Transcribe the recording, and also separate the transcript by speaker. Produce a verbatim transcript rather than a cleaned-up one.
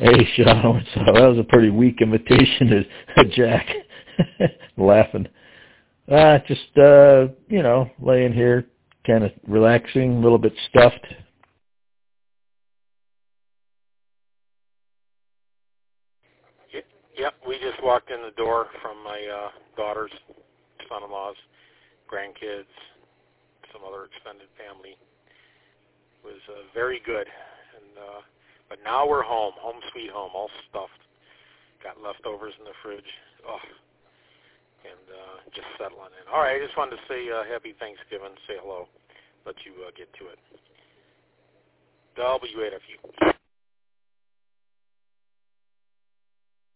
Speaker 1: Hey, Sean, what's up? That was a pretty weak imitation of Jack. Laughing. Uh, just, uh, you know, laying here, kind of relaxing, a little bit stuffed.
Speaker 2: Yep, we just walked in the door from my uh, daughter's son-in-law's grandkids, some other extended family. It was uh, very good. And uh, but now we're home, home sweet home, all stuffed. Got leftovers in the fridge. Oh, and uh, just settling in. All right, I just wanted to say uh, happy Thanksgiving, say hello, let you uh, get to it. W A F U.